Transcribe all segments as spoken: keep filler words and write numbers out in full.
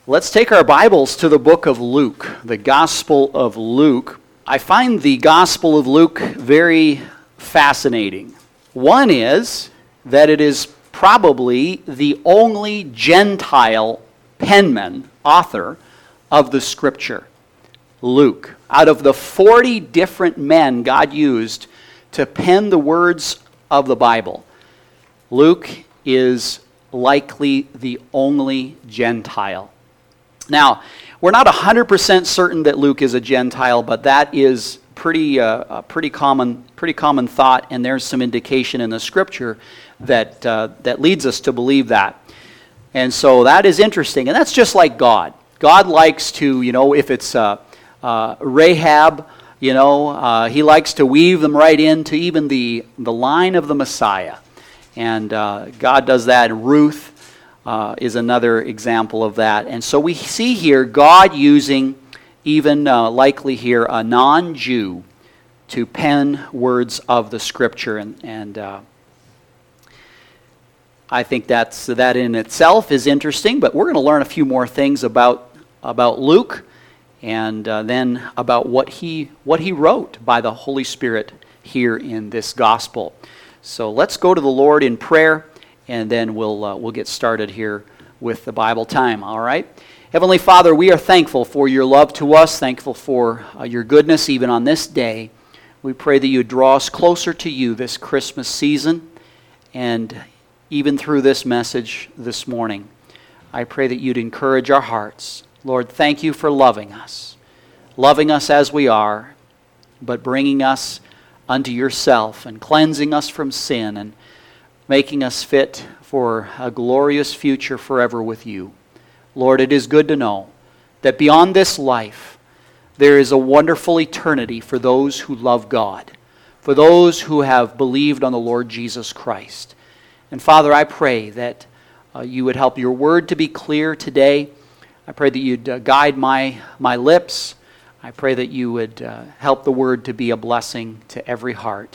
Let's take our Bibles to the book of Luke, the Gospel of Luke. I find the Gospel of Luke very fascinating. One is that it is probably the only Gentile penman, author of the Scripture. Luke. Out of the forty different men God used to pen the words of the Bible, Luke is likely the only Gentile. Now, we're not one hundred percent certain that Luke is a Gentile, but that is pretty uh, a pretty common pretty common thought, and there's some indication in the Scripture that uh, that leads us to believe that. And so that is interesting, and that's just like God. God likes to, you know, if it's uh, uh, Rahab, you know, uh, he likes to weave them right into even the the line of the Messiah, and uh, God does that. And Ruth Uh, is another example of that. And so we see here God using, even uh, likely here, a non-Jew to pen words of the Scripture. And, and uh, I think that's that in itself is interesting, but we're going to learn a few more things about, about Luke and uh, then about what he, what he wrote by the Holy Spirit here in this gospel. So let's go to the Lord in prayer, and then we'll uh, we'll get started here with the Bible time, all right? Heavenly Father, we are thankful for your love to us, thankful for uh, your goodness even on this day. We pray that you draw us closer to you this Christmas season, and even through this message this morning. I pray that you'd encourage our hearts. Lord, thank you for loving us, loving us as we are, but bringing us unto yourself and cleansing us from sin and making us fit for a glorious future forever with you. Lord, it is good to know that beyond this life, there is a wonderful eternity for those who love God, for those who have believed on the Lord Jesus Christ. And Father, I pray that uh, you would help your word to be clear today. I pray that you'd uh, guide my, my lips. I pray that you would uh, help the word to be a blessing to every heart.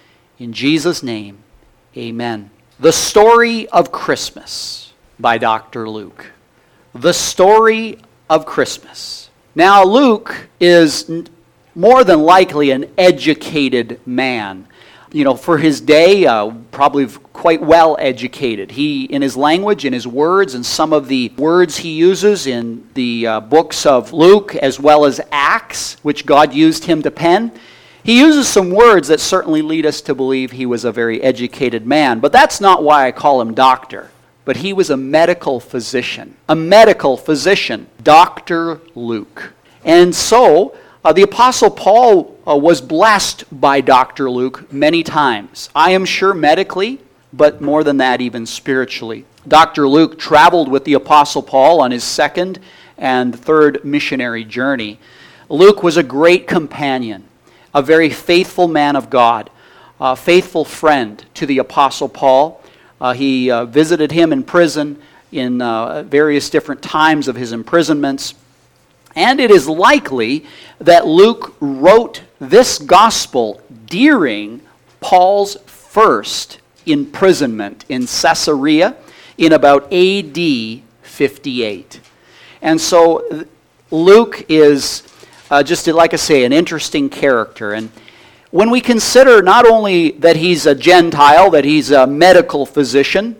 In Jesus' name, amen. The Story of Christmas by Doctor Luke. The Story of Christmas. Now, Luke is n- more than likely an educated man. You know, for his day, uh, probably quite well educated. He, in his language, in his words, and some of the words he uses in the uh, books of Luke, as well as Acts, which God used him to pen, he uses some words that certainly lead us to believe he was a very educated man. But that's not why I call him doctor. But he was a medical physician. A medical physician. Doctor Luke. And so, uh, the Apostle Paul uh, was blessed by Doctor Luke many times. I am sure medically, but more than that, even spiritually. Doctor Luke traveled with the Apostle Paul on his second and third missionary journey. Luke was a great companion, a very faithful man of God, a faithful friend to the Apostle Paul. Uh, he uh, visited him in prison in uh, various different times of his imprisonments. And it is likely that Luke wrote this gospel during Paul's first imprisonment in Caesarea in about A D fifty-eight. And so Luke is Uh, just like I say, an interesting character. And when we consider not only that he's a Gentile, that he's a medical physician,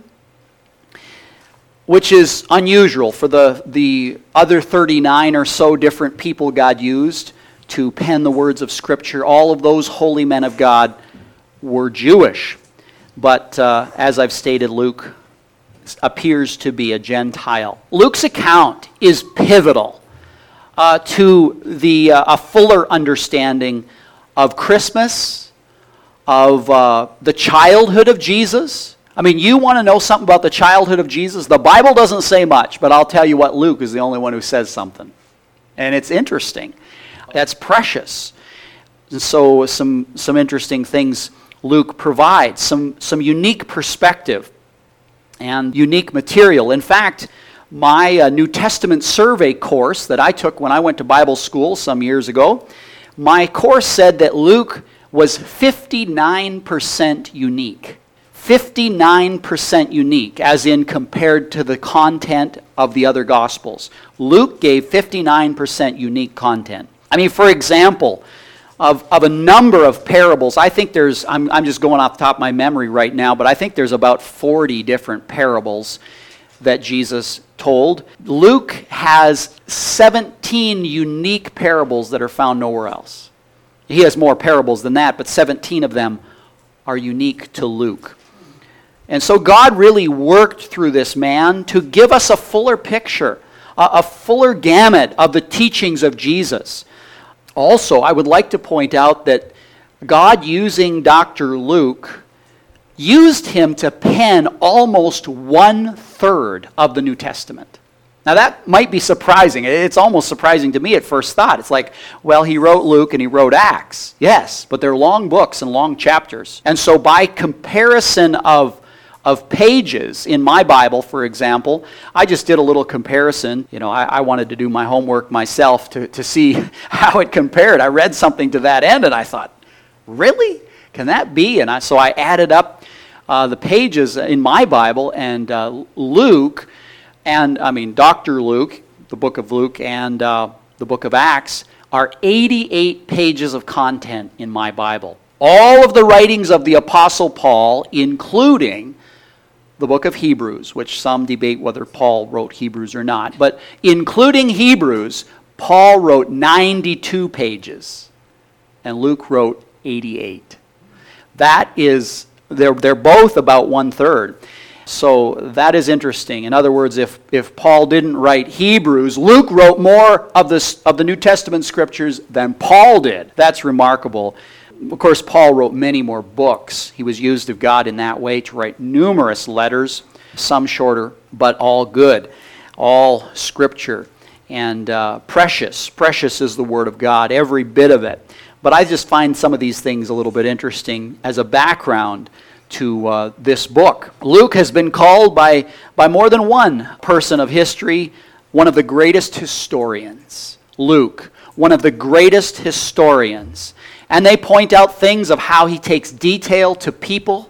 which is unusual for the, the other thirty-nine or so different people God used to pen the words of Scripture, all of those holy men of God were Jewish. But uh, as I've stated, Luke appears to be a Gentile. Luke's account is pivotal Uh, to the uh, a fuller understanding of Christmas, of uh, the childhood of Jesus. I mean, you want to know something about the childhood of Jesus? The Bible doesn't say much, but I'll tell you what, Luke is the only one who says something. And it's interesting. That's precious. And so some, some interesting things Luke provides, some, some unique perspective and unique material. In fact, my uh, New Testament survey course that I took when I went to Bible school some years ago, my course said that Luke was fifty-nine percent unique. fifty-nine percent unique, as in compared to the content of the other Gospels. Luke gave fifty-nine percent unique content. I mean, for example, of, of a number of parables, I think there's, I'm, I'm just going off the top of my memory right now, but I think there's about forty different parables that Jesus told. Luke has seventeen unique parables that are found nowhere else. He has more parables than that, but seventeen of them are unique to Luke. And so God really worked through this man to give us a fuller picture, a, a fuller gamut of the teachings of Jesus. Also, I would like to point out that God, using Doctor Luke, used him to pen almost one-third of the New Testament. Now that might be surprising. It's almost surprising to me at first thought. It's like, well, he wrote Luke and he wrote Acts. Yes, but they're long books and long chapters. And so by comparison of of pages in my Bible, for example, I just did a little comparison. You know, I, I wanted to do my homework myself to, to see how it compared. I read something to that end and I thought, really? Can that be? And I, so I added up uh, the pages in my Bible, and uh, Luke, and I mean Doctor Luke, the book of Luke, and uh, the book of Acts are eighty-eight pages of content in my Bible. All of the writings of the Apostle Paul, including the book of Hebrews, which some debate whether Paul wrote Hebrews or not, but including Hebrews, Paul wrote ninety-two pages, and Luke wrote eighty-eight. That is, they're, they're both about one-third. So that is interesting. In other words, if, if Paul didn't write Hebrews, Luke wrote more of, this, of the New Testament scriptures than Paul did. That's remarkable. Of course, Paul wrote many more books. He was used of God in that way to write numerous letters, some shorter, but all good, all scripture, and uh, precious. Precious is the word of God, every bit of it. But I just find some of these things a little bit interesting as a background to uh, this book. Luke has been called by, by more than one person of history one of the greatest historians. Luke, one of the greatest historians. And they point out things of how he takes detail to people,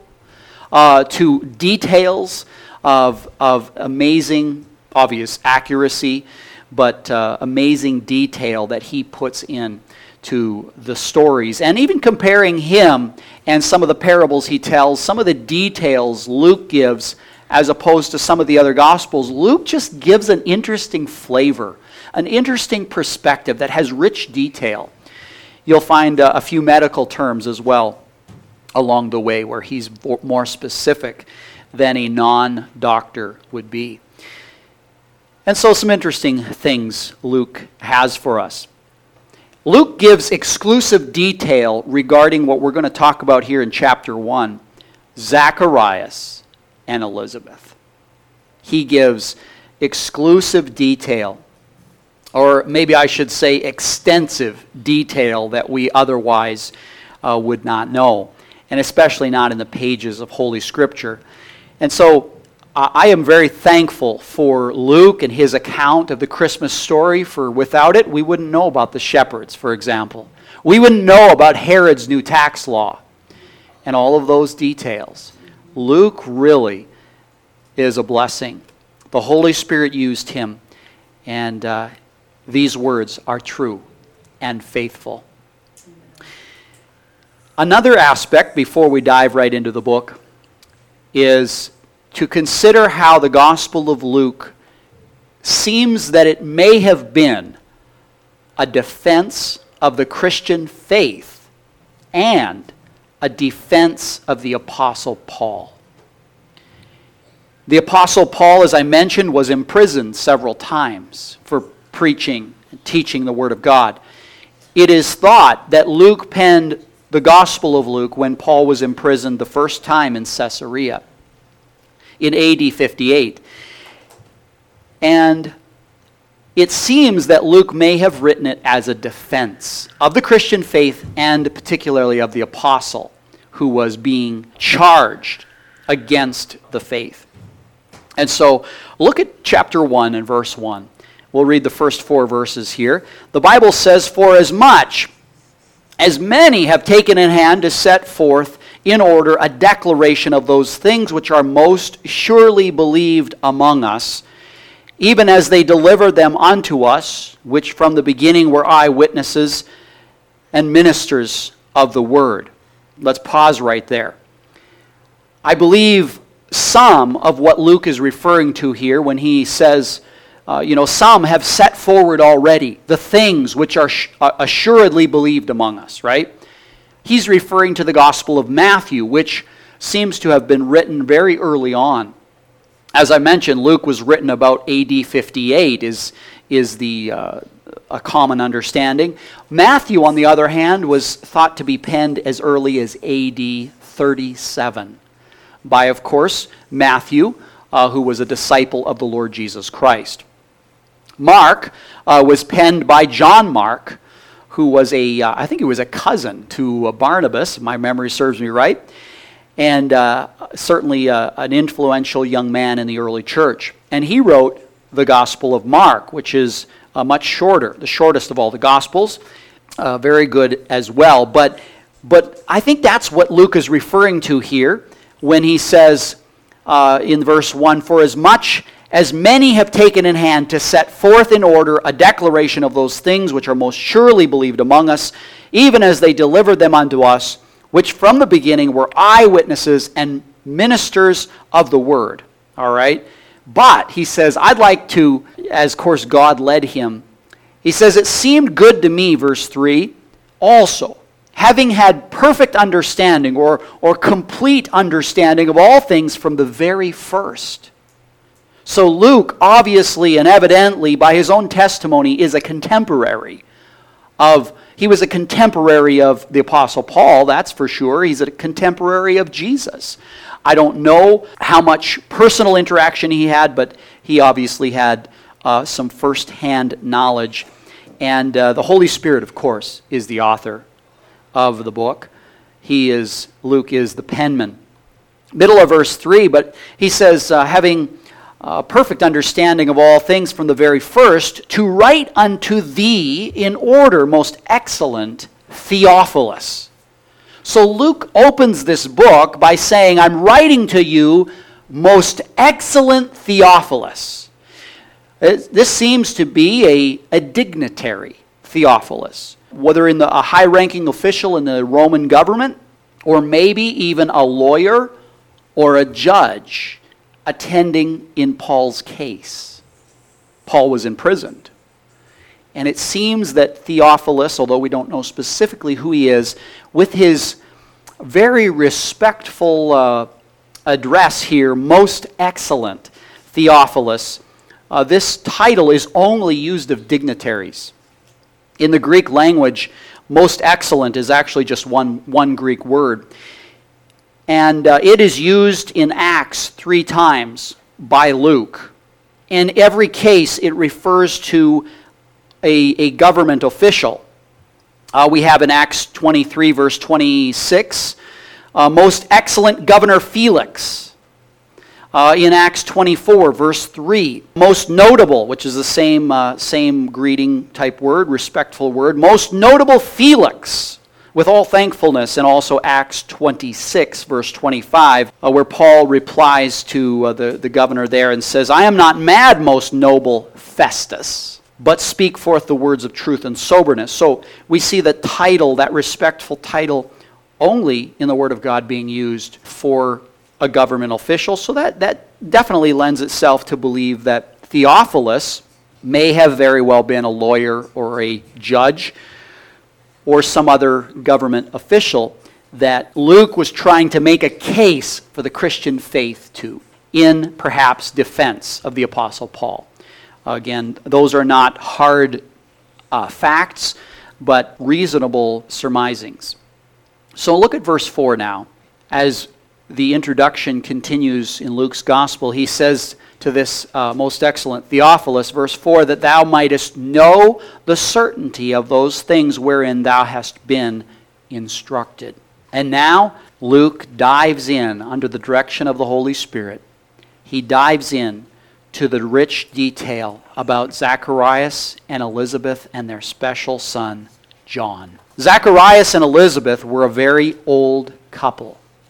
uh, to details of, of amazing, obvious accuracy, but uh, amazing detail that he puts in to the stories. And even comparing him and some of the parables he tells, some of the details Luke gives as opposed to some of the other Gospels, Luke just gives an interesting flavor, an interesting perspective that has rich detail. You'll find uh, a few medical terms as well along the way where he's more specific than a non-doctor would be. And so some interesting things Luke has for us. Luke gives exclusive detail regarding what we're going to talk about here in chapter one, Zacharias and Elizabeth. He gives exclusive detail, or maybe I should say extensive detail that we otherwise uh, would not know, and especially not in the pages of Holy Scripture. And so uh, I am very thankful for Luke and his account of the Christmas story, for without it we wouldn't know about the shepherds, for example. We wouldn't know about Herod's new tax law and all of those details. Luke really is a blessing. The Holy Spirit used him, and uh, these words are true and faithful. Another aspect, before we dive right into the book, is to consider how the Gospel of Luke seems that it may have been a defense of the Christian faith and a defense of the Apostle Paul. The Apostle Paul, as I mentioned, was imprisoned several times for preaching and teaching the Word of God. It is thought that Luke penned the Gospel of Luke when Paul was imprisoned the first time in Caesarea in A D fifty-eight. And it seems that Luke may have written it as a defense of the Christian faith and particularly of the apostle who was being charged against the faith. And so look at chapter one and verse one. We'll read the first four verses here. The Bible says, "For as much as many have taken in hand to set forth in order a declaration of those things which are most surely believed among us, even as they delivered them unto us, which from the beginning were eyewitnesses and ministers of the word. Let's pause right there. I believe some of what Luke is referring to here when he says, uh, you know, some have set forward already the things which are sh- assuredly believed among us, right? He's referring to the Gospel of Matthew, which seems to have been written very early on. As I mentioned, Luke was written about A D fifty-eight, is, is the uh, a common understanding. Matthew, on the other hand, was thought to be penned as early as A D thirty-seven by, of course, Matthew, uh, who was a disciple of the Lord Jesus Christ. Mark uh, was penned by John Mark, who was a, uh, I think he was a cousin to uh, Barnabas, if my memory serves me right, and uh, certainly uh, an influential young man in the early church. And he wrote the Gospel of Mark, which is uh, much shorter, the shortest of all the Gospels, uh, very good as well. But, but I think that's what Luke is referring to here when he says uh, in verse one, "For as much as many have taken in hand to set forth in order a declaration of those things which are most surely believed among us, even as they delivered them unto us, which from the beginning were eyewitnesses and ministers of the word." All right? But, he says, I'd like to, as of course God led him, he says, "It seemed good to me," verse three, "also, having had perfect understanding or, or complete understanding of all things from the very first." So Luke, obviously and evidently, by his own testimony, is a contemporary of, he was a contemporary of the Apostle Paul, that's for sure. He's a contemporary of Jesus. I don't know how much personal interaction he had, but he obviously had uh, some first-hand knowledge. And uh, the Holy Spirit, of course, is the author of the book. He is, Luke is the penman. Middle of verse three, but he says, uh, having a perfect understanding of all things from the very first, to write unto thee in order, most excellent Theophilus. So Luke opens this book by saying, I'm writing to you, most excellent Theophilus. This seems to be a, a dignitary, Theophilus, whether in the, a high-ranking official in the Roman government, or maybe even a lawyer or a judge attending in Paul's case. Paul was imprisoned. And it seems that Theophilus, although we don't know specifically who he is, with his very respectful uh, address here, most excellent Theophilus, uh, this title is only used of dignitaries. In the Greek language, most excellent is actually just one, one Greek word. And uh, it is used in Acts three times by Luke. In every case, it refers to a, a government official. Uh, we have in Acts twenty-three, verse twenty-six, uh, most excellent Governor Felix. Uh, in Acts twenty-four, verse three, most notable, which is the same, uh, same greeting type word, respectful word, most notable Felix, with all thankfulness. And also Acts twenty-six, verse twenty-five, uh, where Paul replies to uh, the, the governor there and says, I am not mad, most noble Festus, but speak forth the words of truth and soberness. So we see the title, that respectful title, only in the Word of God being used for a government official. So that, that definitely lends itself to believe that Theophilus may have very well been a lawyer or a judge or some other government official that Luke was trying to make a case for the Christian faith to, in perhaps defense of the Apostle Paul. Again, those are not hard uh, facts, but reasonable surmisings. So look at verse four now. As the introduction continues in Luke's gospel, he says to this uh, most excellent Theophilus, verse four, that thou mightest know the certainty of those things wherein thou hast been instructed. And now Luke dives in under the direction of the Holy Spirit. He dives in to the rich detail about Zacharias and Elizabeth and their special son, John. Zacharias and Elizabeth were a very old couple.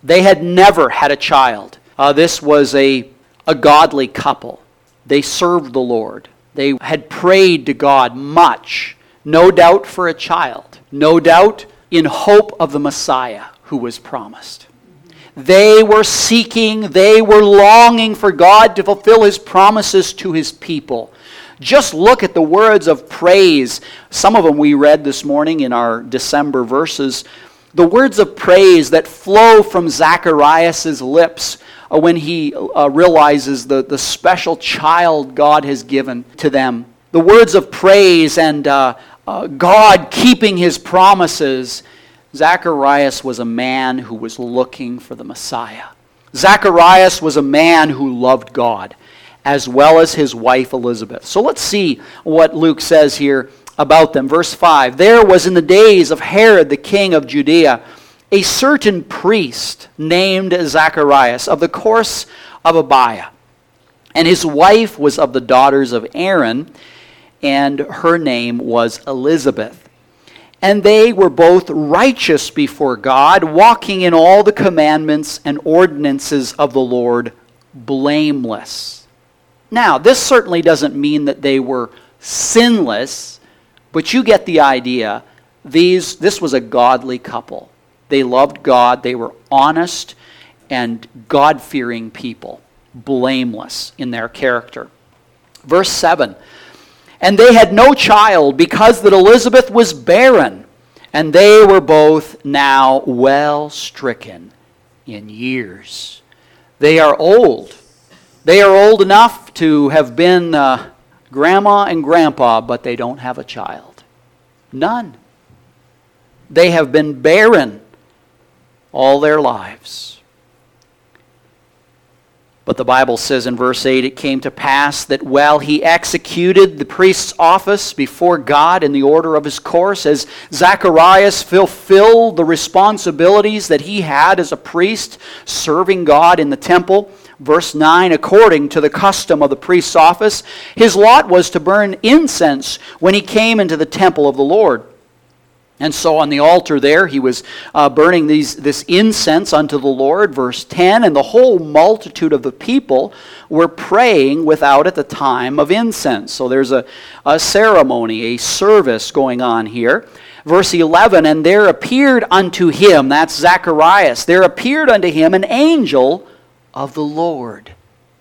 They had never had a child. Uh, this was a, a godly couple. They served the Lord. They had prayed to God much, no doubt for a child, no doubt in hope of the Messiah who was promised. They were seeking, they were longing for God to fulfill His promises to His people. Just look at the words of praise. Some of them we read this morning in our December verses. The words of praise that flow from Zacharias' lips when he uh, realizes the, the special child God has given to them. The words of praise and uh, uh, God keeping His promises. Zacharias was a man who was looking for the Messiah. Zacharias was a man who loved God, as well as his wife Elizabeth. So let's see what Luke says here about them. Verse five, there was in the days of Herod the king of Judea a certain priest named Zacharias of the course of Abiah. And his wife was of the daughters of Aaron, and her name was Elizabeth. And they were both righteous before God, walking in all the commandments and ordinances of the Lord, blameless. Now, this certainly doesn't mean that they were sinless, but you get the idea. These, this was a godly couple. They loved God. They were honest and God-fearing people, blameless in their character. Verse seven, and they had no child because that Elizabeth was barren, and they were both now well stricken in years. They are old. They are old enough to have been uh, grandma and grandpa, but they don't have a child. None. They have been barren all their lives. But the Bible says in verse eight, it came to pass that while he executed the priest's office before God in the order of his course, as Zacharias fulfilled the responsibilities that he had as a priest serving God in the temple, verse nine, according to the custom of the priest's office, his lot was to burn incense when he came into the temple of the Lord. And so on the altar there, he was uh, burning these, this incense unto the Lord, verse ten, and the whole multitude of the people were praying without at the time of incense. So there's a, a ceremony, a service going on here. Verse eleven, and there appeared unto him, that's Zacharias, there appeared unto him an angel of the Lord,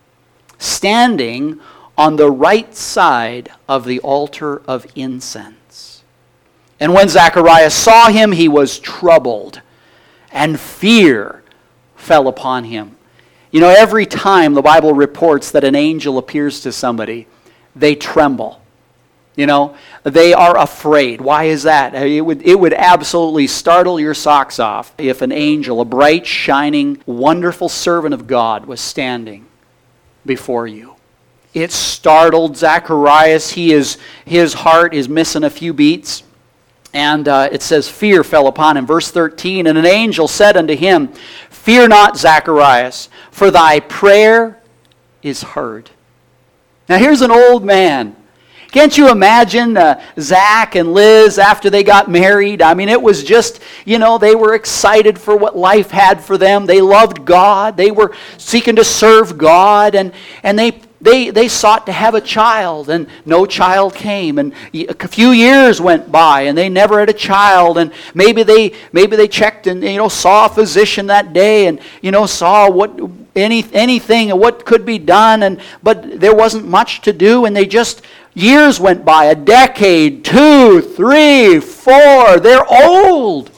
standing on the right side of the altar of incense. And when Zacharias saw him, he was troubled, and fear fell upon him. You know, every time the Bible reports that an angel appears to somebody, they tremble. You know, they are afraid. Why is that? It would, it would absolutely startle your socks off if an angel, a bright, shining, wonderful servant of God was standing before you. It startled Zacharias. He is, his heart is missing a few beats. And uh, it says, fear fell upon him. Verse thirteen, and an angel said unto him, fear not, Zacharias, for thy prayer is heard. Now here's an old man. Can't you imagine uh, Zach and Liz after they got married? I mean, it was just, you know, they were excited for what life had for them. They loved God. They were seeking to serve God. And, and they, they, they sought to have a child, and no child came. And a few years went by, and they never had a child. And maybe they, maybe they checked and, you know, saw a physician that day and, you know, saw what any anything what could be done. And but there wasn't much to do, and they just... Years went by, a decade, two, three, four. They're old.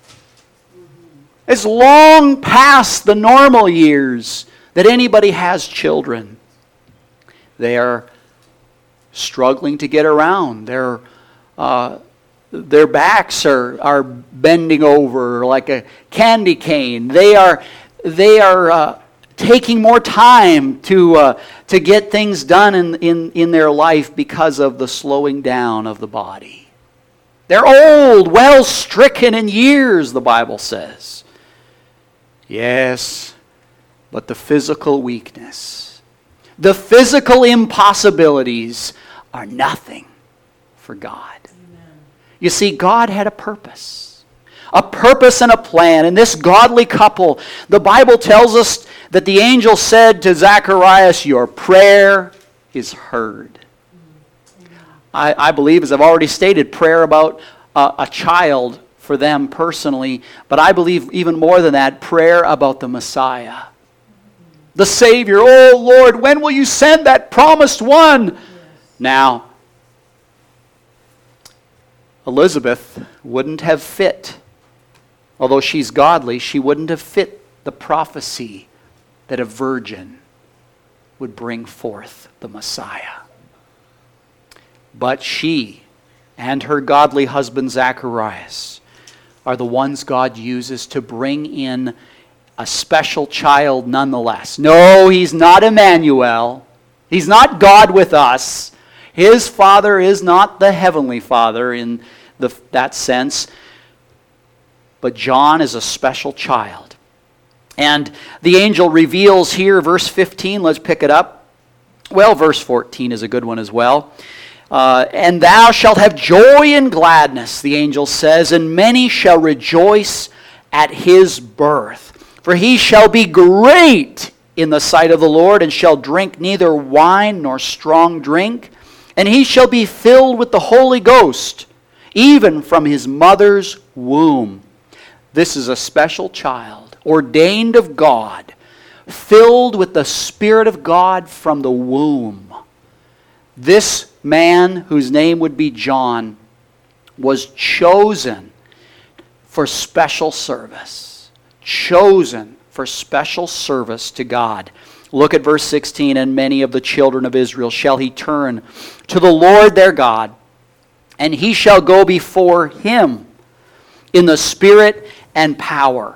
It's long past the normal years that anybody has children. They are struggling to get around. Their, uh, their backs are, are bending over like a candy cane. They are, they are uh, taking more time to... Uh, to get things done in, in, in their life because of the slowing down of the body. They're old, well stricken in years, the Bible says. Yes, but the physical weakness, the physical impossibilities are nothing for God. Amen. You see, God had a purpose. a purpose and a plan. And this godly couple, the Bible tells us that the angel said to Zacharias, your prayer is heard. I, I believe, as I've already stated, prayer about a, a child for them personally, but I believe even more than that, prayer about the Messiah. The Savior. Oh Lord, when will you send that promised one? Yes. Now, Elizabeth wouldn't have fit, although she's godly, she wouldn't have fit the prophecy that a virgin would bring forth the Messiah. But she and her godly husband Zacharias are the ones God uses to bring in a special child nonetheless. No, he's not Emmanuel. He's not God with us. His Father is not the Heavenly Father in the, that sense. But John is a special child. And the angel reveals here, verse fifteen, let's pick it up. Well, verse fourteen is a good one as well. Uh, and thou shalt have joy and gladness, the angel says, and many shall rejoice at his birth. For he shall be great in the sight of the Lord, and shall drink neither wine nor strong drink. And he shall be filled with the Holy Ghost, even from his mother's womb. This is a special child, ordained of God, filled with the Spirit of God from the womb. This man, whose name would be John, was chosen for special service. Chosen for special service to God. Look at verse sixteen. And many of the children of Israel shall he turn to the Lord their God, and he shall go before him in the spirit and power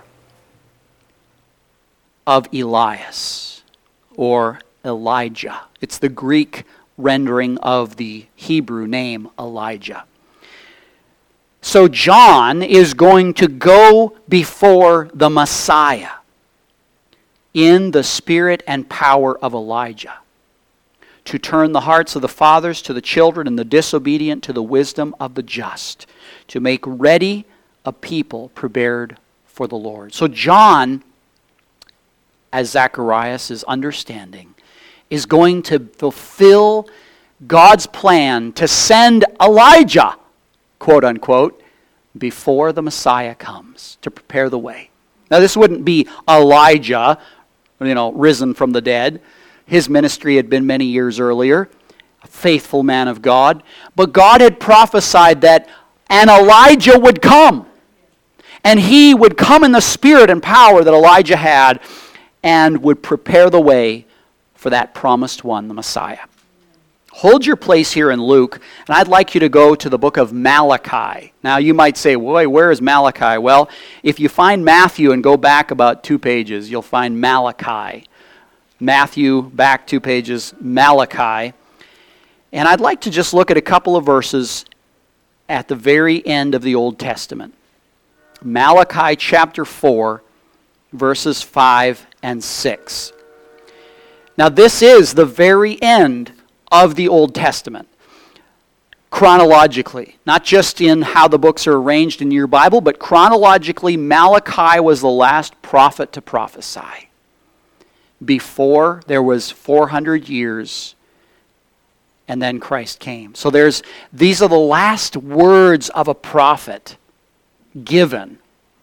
of Elias, or Elijah. It's the Greek rendering of the Hebrew name Elijah. So John is going to go before the Messiah in the spirit and power of Elijah, to turn the hearts of the fathers to the children and the disobedient to the wisdom of the just, to make ready a people prepared for the Lord. So John, as Zacharias is understanding, is going to fulfill God's plan to send Elijah, quote unquote, before the Messiah comes to prepare the way. Now this wouldn't be Elijah, you know, risen from the dead. His ministry had been many years earlier, a faithful man of God. But God had prophesied that an Elijah would come. And he would come in the spirit and power that Elijah had, and would prepare the way for that promised one, the Messiah. Hold your place here in Luke, and I'd like you to go to the book of Malachi. Now you might say, wait, where is Malachi? Well, if you find Matthew and go back about two pages, you'll find Malachi. Matthew, back two pages, Malachi. And I'd like to just look at a couple of verses at the very end of the Old Testament. Malachi chapter four, verses five and six. Now this is the very end of the Old Testament, chronologically. Not just in how the books are arranged in your Bible, but chronologically, Malachi was the last prophet to prophesy. Before there was four hundred years, and then Christ came. So there's these are the last words of a prophet given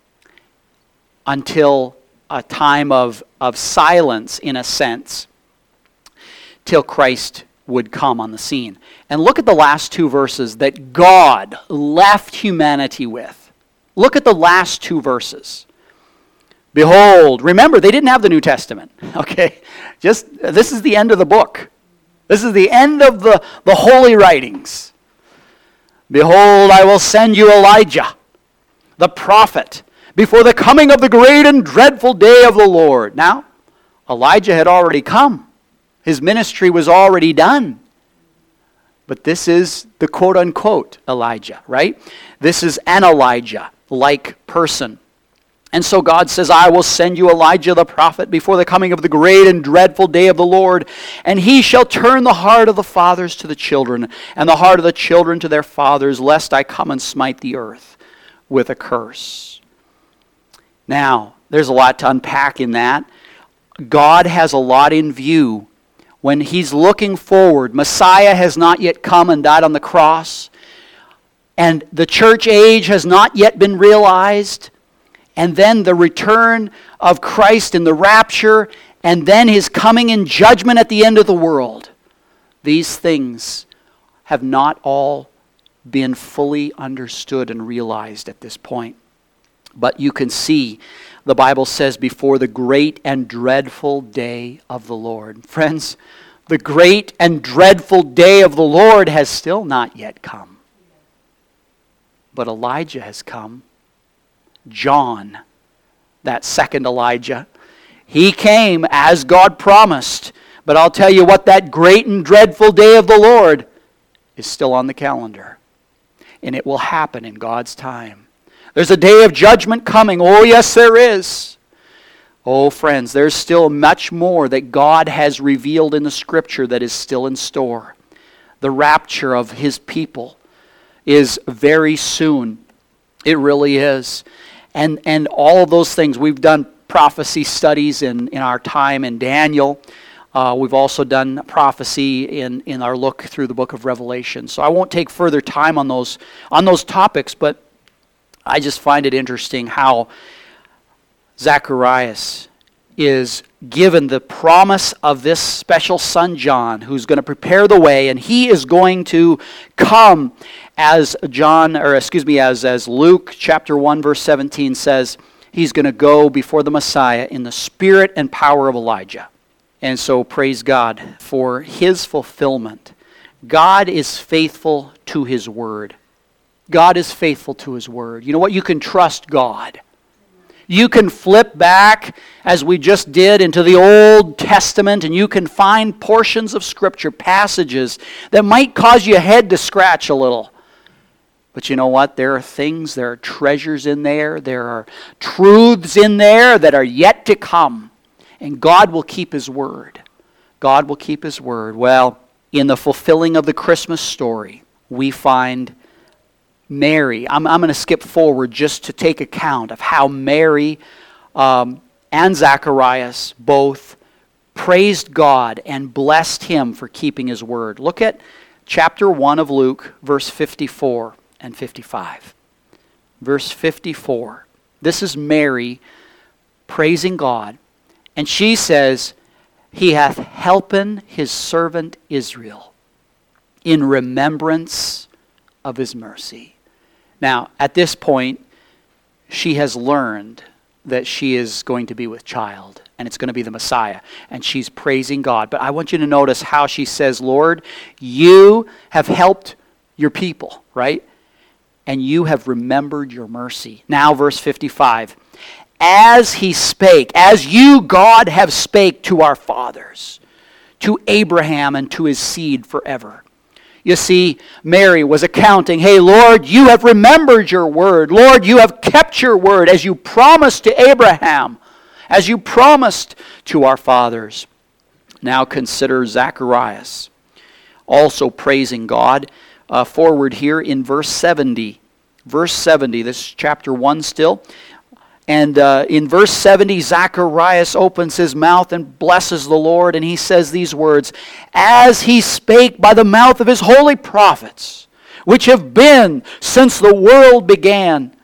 until a time of, of silence, in a sense, till Christ would come on the scene. And look at the last two verses that God left humanity with. Look at the last two verses. Behold, remember, they didn't have the New Testament. Okay? Just, this is the end of the book. This is the end of the, the holy writings. Behold, I will send you Elijah, the prophet, before the coming of the great and dreadful day of the Lord. Now, Elijah had already come. His ministry was already done. But this is the quote-unquote Elijah, right? This is an Elijah-like person. And so God says, I will send you Elijah the prophet before the coming of the great and dreadful day of the Lord, and he shall turn the heart of the fathers to the children, and the heart of the children to their fathers, lest I come and smite the earth with a curse. Now, there's a lot to unpack in that. God has a lot in view when He's looking forward. Messiah has not yet come and died on the cross. And the church age has not yet been realized. And then the return of Christ in the rapture. And then His coming in judgment at the end of the world. These things have not all been fully understood and realized at this point. But you can see, the Bible says, before the great and dreadful day of the Lord. Friends, the great and dreadful day of the Lord has still not yet come. But Elijah has come. John, that second Elijah, he came as God promised. But I'll tell you what, that great and dreadful day of the Lord is still on the calendar. And it will happen in God's time. There's a day of judgment coming. Oh, yes, there is. Oh, friends, there's still much more that God has revealed in the Scripture that is still in store. The rapture of His people is very soon. It really is. And, and all of those things, we've done prophecy studies in, in our time in Daniel. Uh, we've also done prophecy in, in our look through the book of Revelation. So I won't take further time on those on those topics, but I just find it interesting how Zacharias is given the promise of this special son John, who's going to prepare the way, and he is going to come as John, or excuse me, as, as Luke chapter one verse seventeen says, he's going to go before the Messiah in the spirit and power of Elijah. And so praise God for His fulfillment. God is faithful to His word. God is faithful to His word. You know what? You can trust God. You can flip back, as we just did, into the Old Testament, and you can find portions of Scripture, passages that might cause your head to scratch a little. But you know what? There are things, there are treasures in there, there are truths in there that are yet to come. And God will keep His word. God will keep His word. Well, in the fulfilling of the Christmas story, we find Mary. I'm, I'm going to skip forward just to take account of how Mary um, and Zacharias both praised God and blessed Him for keeping His word. Look at chapter one of Luke, verse fifty-four and fifty-five. Verse fifty-four. This is Mary praising God. And she says, He hath helpen His servant Israel in remembrance of His mercy. Now, at this point, she has learned that she is going to be with child, and it's going to be the Messiah, and she's praising God. But I want you to notice how she says, Lord, you have helped your people, right? And you have remembered your mercy. Now, verse fifty-five. As He spake, as you, God, have spake to our fathers, to Abraham and to his seed forever. You see, Mary was accounting, hey, Lord, you have remembered your word. Lord, you have kept your word as you promised to Abraham, as you promised to our fathers. Now consider Zacharias also praising God. Uh, forward here in verse seventy. Verse seventy, this is chapter one still. And uh, in verse seventy, Zacharias opens his mouth and blesses the Lord, and he says these words, as He spake by the mouth of His holy prophets, which have been since the world began.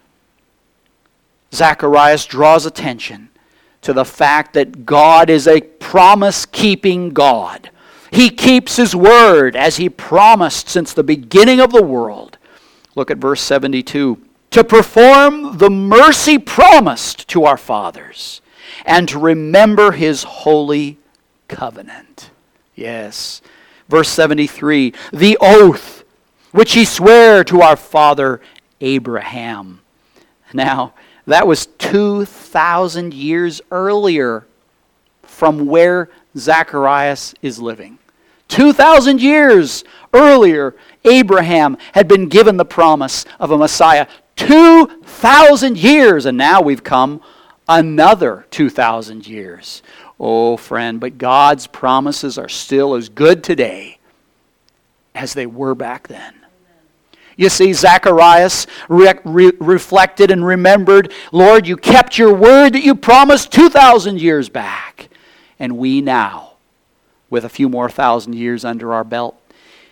Zacharias draws attention to the fact that God is a promise-keeping God. He keeps His word as He promised since the beginning of the world. Look at verse seventy-two. To perform the mercy promised to our fathers, and to remember His holy covenant. Yes. Verse seventy-three, the oath which He sware to our father Abraham. Now, that was two thousand years earlier from where Zacharias is living. two thousand years earlier, Abraham had been given the promise of a Messiah. two thousand years, and now we've come another two thousand years. Oh, friend, but God's promises are still as good today as they were back then. You see, Zacharias re- re- reflected and remembered, Lord, you kept your word that you promised two thousand years back. And we now, with a few more thousand years under our belt,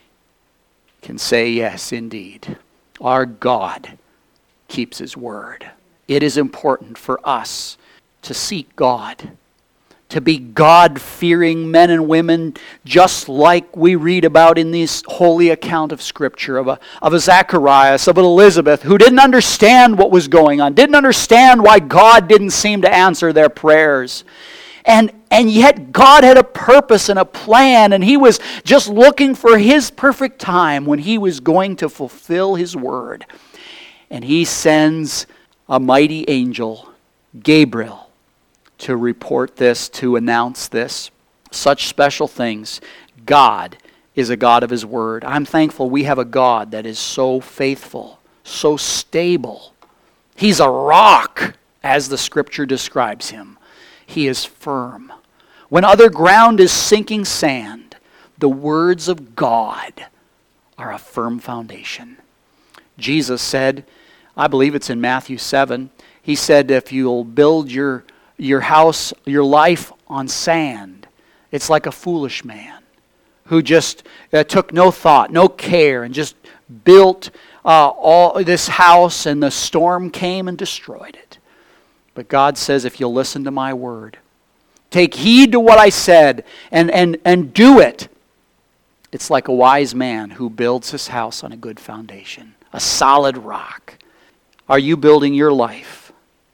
can say, yes, indeed, our God keeps his word. It is important for us to seek God, to be God-fearing men and women, just like we read about in this holy account of Scripture, of a, of a Zacharias, of an Elizabeth, who didn't understand what was going on, didn't understand why God didn't seem to answer their prayers. And, and yet God had a purpose and a plan, and he was just looking for his perfect time when he was going to fulfill his word. And he sends a mighty angel, Gabriel, to report this, to announce this. Such special things. God is a God of his word. I'm thankful we have a God that is so faithful, so stable. He's a rock, as the Scripture describes him. He is firm. When other ground is sinking sand, the words of God are a firm foundation. Jesus said, I believe it's in Matthew seven, he said, if you'll build your your house, your life on sand, it's like a foolish man who just uh, took no thought, no care, and just built uh, all this house, and the storm came and destroyed it. But God says, if you'll listen to my word, take heed to what I said, and, and, and do it, it's like a wise man who builds his house on a good foundation, a solid rock. Are you building your life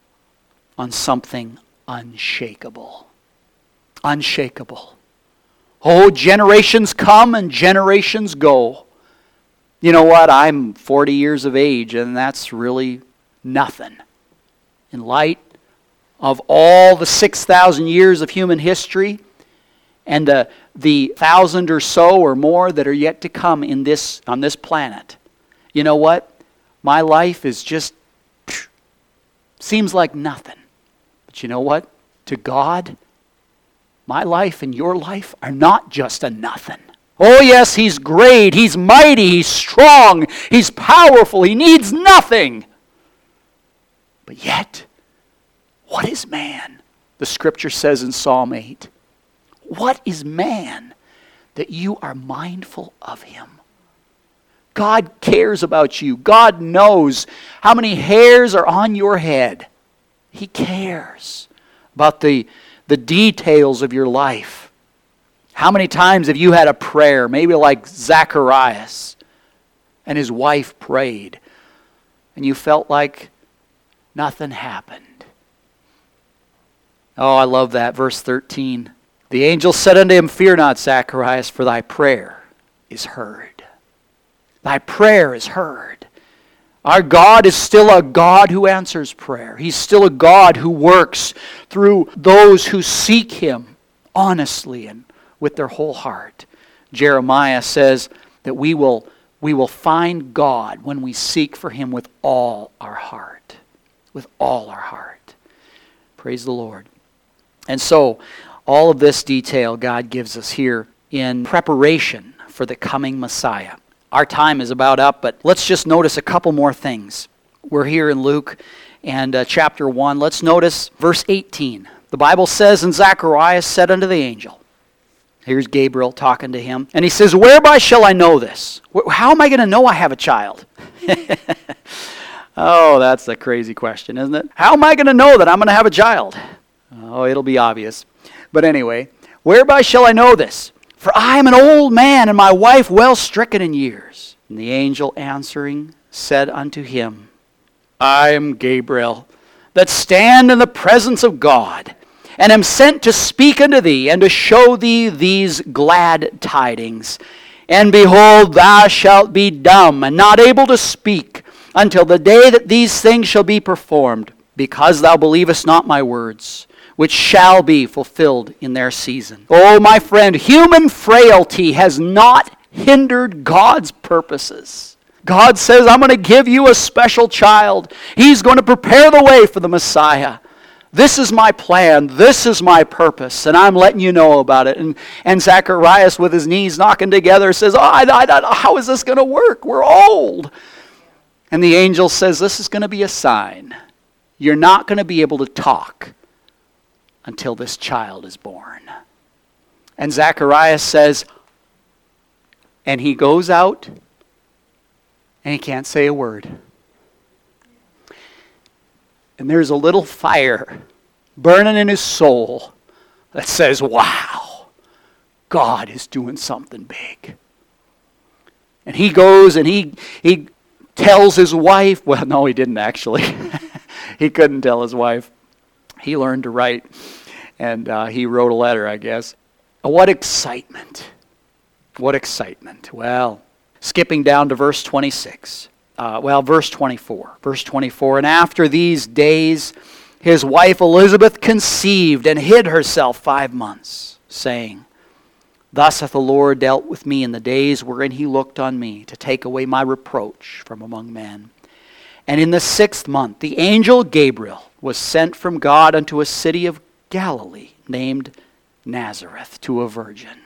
on something unshakable? Unshakable. Oh, generations come and generations go. You know what? I'm forty years of age, and that's really nothing in light of all the six thousand years of human history and the, the thousand or so or more that are yet to come in this on this planet. You know what? My life is just, phew, seems like nothing. But you know what? To God, my life and your life are not just a nothing. Oh yes, he's great, he's mighty, he's strong, he's powerful, he needs nothing. But yet, what is man? The Scripture says in Psalm eight, what is man that you are mindful of him? God cares about you. God knows how many hairs are on your head. He cares about the, the details of your life. How many times have you had a prayer, maybe like Zacharias and his wife prayed, and you felt like nothing happened? Oh, I love that. Verse thirteen. The angel said unto him, fear not, Zacharias, for thy prayer is heard. Thy prayer is heard. Our God is still a God who answers prayer. He's still a God who works through those who seek him honestly and with their whole heart. Jeremiah says that we will, we will find God when we seek for him with all our heart. With all our heart. Praise the Lord. And so, all of this detail God gives us here in preparation for the coming Messiah. Our time is about up, but let's just notice a couple more things. We're here in Luke and uh, chapter one. Let's notice verse eighteen. The Bible says, and Zacharias said unto the angel, here's Gabriel talking to him, and he says, whereby shall I know this? How am I going to know I have a child? Oh, that's a crazy question, isn't it? How am I going to know that I'm going to have a child? Oh, it'll be obvious. But anyway, whereby shall I know this? For I am an old man, and my wife well stricken in years. And the angel answering said unto him, I am Gabriel, that stand in the presence of God, and am sent to speak unto thee, and to show thee these glad tidings. And behold, thou shalt be dumb, and not able to speak, until the day that these things shall be performed, because thou believest not my words, which shall be fulfilled in their season. Oh, my friend, human frailty has not hindered God's purposes. God says, I'm going to give you a special child. He's going to prepare the way for the Messiah. This is my plan. This is my purpose. And I'm letting you know about it. And, and Zacharias, with his knees knocking together, says, oh, I, I, I, how is this going to work? We're old. And the angel says, this is going to be a sign. You're not going to be able to talk until this child is born. And Zacharias says, and he goes out and he can't say a word. And there's a little fire burning in his soul that says, wow, God is doing something big. And he goes and he he tells his wife, well, no, he didn't actually. He couldn't tell his wife. He learned to write, and uh, he wrote a letter, I guess. What excitement. What excitement. Well, skipping down to verse twenty-six. Uh, well, verse twenty-four. Verse twenty-four, and after these days, his wife Elizabeth conceived and hid herself five months, saying, thus hath the Lord dealt with me in the days wherein he looked on me, to take away my reproach from among men. And in the sixth month, the angel Gabriel was sent from God unto a city of Galilee, named Nazareth, to a virgin,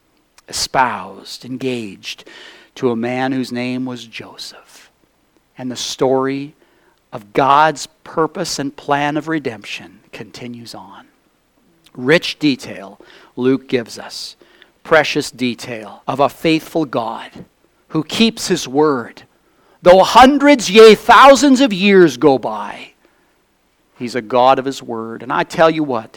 espoused, engaged to a man whose name was Joseph. And the story of God's purpose and plan of redemption continues on. Rich detail Luke gives us. Precious detail of a faithful God who keeps his word. Though hundreds, yea, thousands of years go by, he's a God of his word. And I tell you what,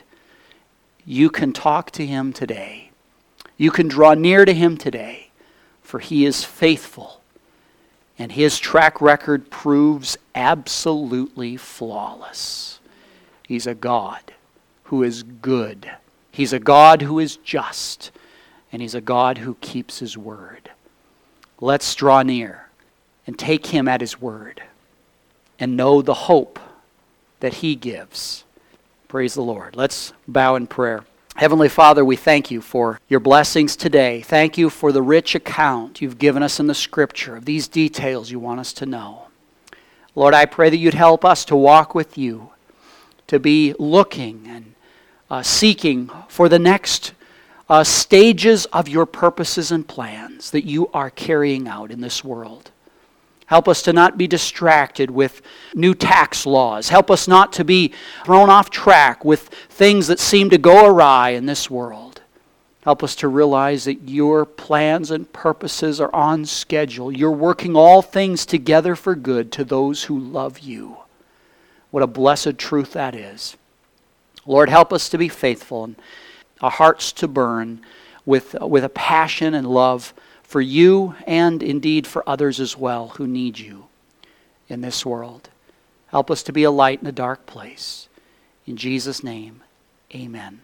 you can talk to him today. You can draw near to him today, for he is faithful. And his track record proves absolutely flawless. He's a God who is good. He's a God who is just. And he's a God who keeps his word. Let's draw near and take him at his word and know the hope that he gives. Praise the Lord. Let's bow in prayer. Heavenly Father, we thank you for your blessings today. Thank you for the rich account you've given us in the Scripture of these details you want us to know. Lord, I pray that you'd help us to walk with you, to be looking and uh, seeking for the next Uh, stages of your purposes and plans that you are carrying out in this world. Help us to not be distracted with new tax laws. Help us not to be thrown off track with things that seem to go awry in this world. Help us to realize that your plans and purposes are on schedule. You're working all things together for good to those who love you. What a blessed truth that is. Lord, help us to be faithful and our hearts to burn with, with a passion and love for you and indeed for others as well who need you in this world. Help us to be a light in a dark place. In Jesus' name, amen.